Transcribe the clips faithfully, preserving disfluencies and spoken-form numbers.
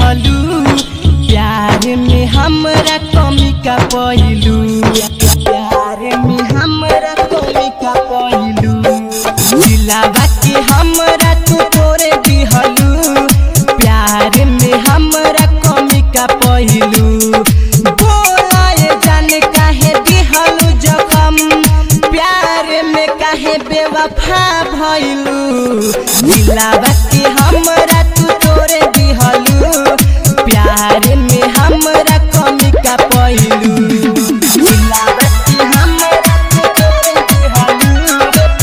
दिहलू प्यार में हमरा कमी का पहिलू प्यार में हमरा कमी का पहिलू दिलावा के हमरा तू तोरे दिहलू प्यार में हमरा कमी का पहिलू बोलाए जाने काहे दिहलू जखम प्यार में काहे बेवफा भइलू दिलावा के हमरा तू तोरे दिहलू प्यार में हमरा कमी का पहिलू दिलावा के हमरा तू तोरे दिहलू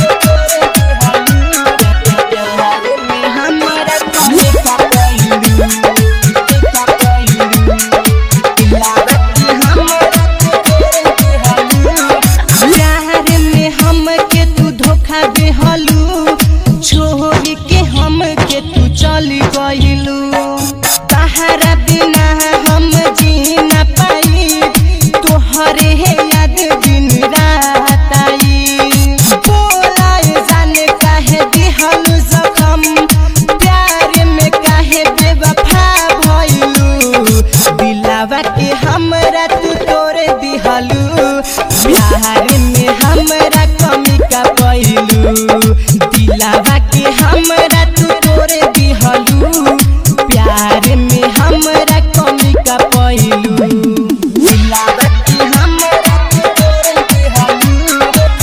प्यार में हमरा कमी का पहिलू का पहिलू दिलावा के हमरा तू तोरे दिहलू प्यार में हमके तू धोखा देहलू छोड़ के हमके तू चली गइलू तहरा बिना हम जी ना पाई तोहरे याद दिन रात आई बोलाए जाने काहे दिहलू जखम प्यार में काहे बेवफा भइलू दिलावा के हमरा तू तोरे दिहलू प्यार में हमरा कमी का पहिलू दिलावा के हमरा तू तोरे दिहलू प्यार में हमरा कमी का पहिलू दिलावा के हमरा तू तोरे दिहलू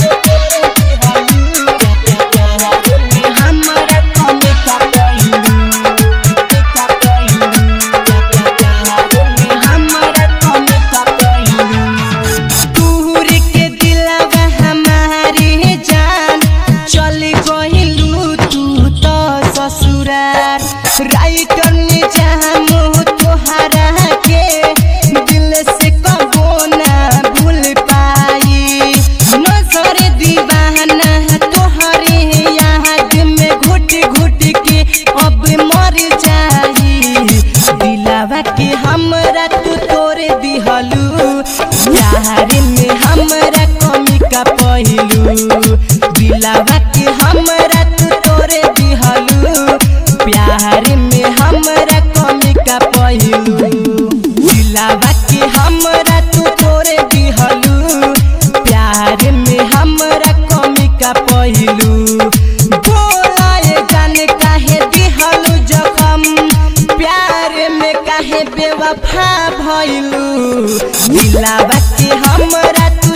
प्यार में हमरा कमी का पहिलू का पहिलू प्यार में हमरा कमी का पहिलू दूर के दिलावा हमारे जान चल गइलू तू तो ससुराल राइटर ने जामो तोहरा के दिल से कबो ना भूल पाई नजर दीवाना तोहरे याद में घुट घुट के अब मर जाई दिलावा के हमरा तू तोरे दिहलू प्यार में हमरा कमी का पहिलू दिलावा के हमरा तू तोरे दिहलू प्यार में हमरा कमी का पहिलू दिलावा के हमरा तू तोरे दिहलू प्यार में हमरा कमी का पहिलू बोलाए जाने काहे दिहलू जखम प्यार में काहे बेवफा भइलू दिलावा के हमरा तू